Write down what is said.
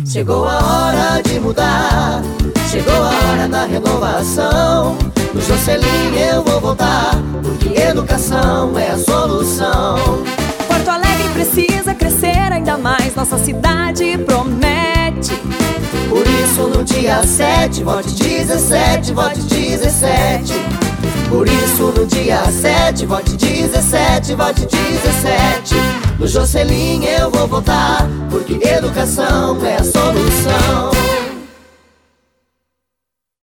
Chegou a hora de mudar, chegou a hora da renovação. No Jocelyn eu vou voltar, porque educação é a solução. Porto Alegre precisa crescer ainda mais, nossa cidade promete. Por isso no dia 7, vote 17, vote 17. Por isso no dia 7, vote 17, vote 17. No Jocelyn eu vou votar, porque educação é a solução.